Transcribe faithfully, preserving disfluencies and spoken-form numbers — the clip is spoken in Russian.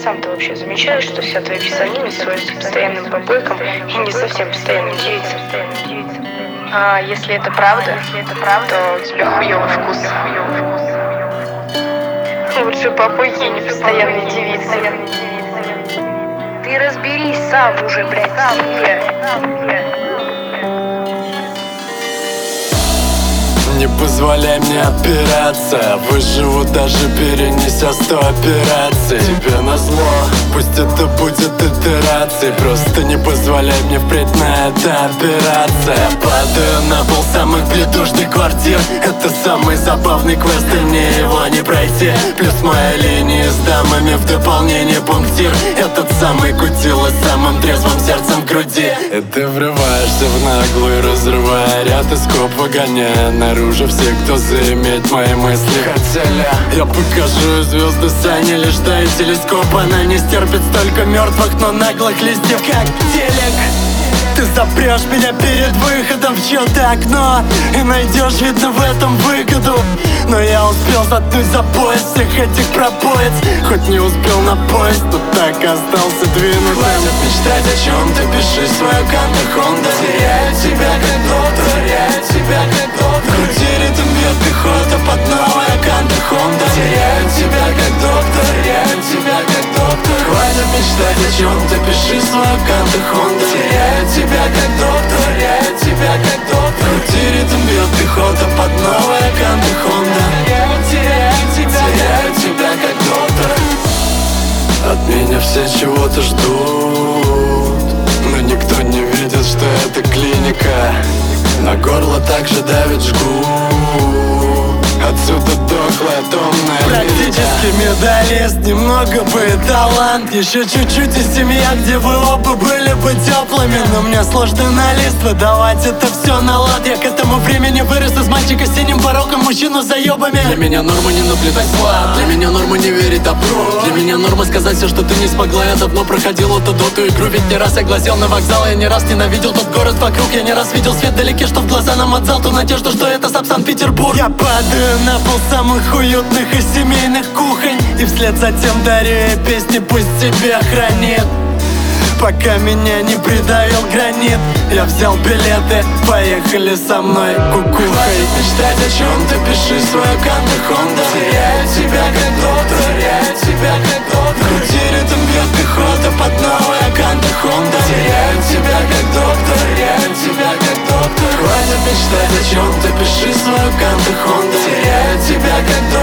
сам-то вообще замечаешь, что вся твоя физиономия сводится к постоянным попойкам и не совсем постоянным девицам? А если это правда, если это правда, то у тебя хуёвый вкус. Лучше попойки и не постоянные девицы. Ты разберись сам уже, блядь, сам уже. Не позволяй мне опираться, выживу даже перенеся сто операций. Тебе назло, пусть это будет итерацией, просто не позволяй мне впредь на это опираться. Я падаю на пол самых бледушных квартир, это самый забавный квест, и мне его не пройти. Плюс моя линия с дамами в дополнение пунктир, этот самый кутила с самым трезвым сердцем в груди. И ты врываешься в наглую, разрывая ряд и скоп, выгоняя наружу все, кто заиметь мои мысли хотели. Я покажу звезды сани лишь до телескопа. Она не стерпит столько мертвых, но наглых листьев, как телек. Ты запрешь меня перед выходом в чьё-то окно и найдешь, видно, в этом выгоду. Но я успел заткнуть за пояс всех этих пропоец. Хоть не успел на поезд, но так остался двинутым. Хватит мечтать о чем-то, пиши свою канту Хонда. Теряю тебя как доктор, теряю тебя как доктор. Крути ритм, бьет пехота под новая канта Хонда. Теряю тебя как доктор, теряю тебя как доктор. Хватит мечтать о чем-то, пиши свою канту Хонда. Теряю тебя как доктор, теряю тебя как доктор. Крути ритм, бьет пехота под новая канта Хонда. Теряю, теряю тебя, теряю тебя как доктор. От меня все чего-то ждут, но никто не видит, что это клиника. На горло также давит жгут, отсюда дохлая томная практически медалист, немного бы и талант. Еще чуть-чуть и семья, где вы оба были бы теплыми. Но мне сложно на лист выдавать это все на лад. Я к этому времени вырос из мальчика с синим пороком, мужчину за ебами. Для меня норма не наблюдать зла, для меня норма не верить добру. Для меня норма сказать все, что ты не смогла. Я давно проходил эту доту игру, ведь не раз я глазел на вокзал. Я не раз ненавидел тот город вокруг, я не раз видел свет вдалеке, что в глаза намазал ту надежду, что это сам Санкт-Петербург. Я падаю на пол самых уютных и семейных кухонь, и вслед за тем дарю ей песни, пусть тебя хранит. Пока меня не придавил гранит, я взял билеты, поехали со мной кукухой. Хватит мечтать о чем-то, пиши свою канту Хонда. Теряю тебя как доктор, теряю тебя как доктор. Крути ритм, бьет пехота под новая канта Хонда. Теряю тебя как доктор, теряю тебя как доктор. Хватит мечтать о чем-то, пиши свою канту Хонда. Теряю тебя как доктор.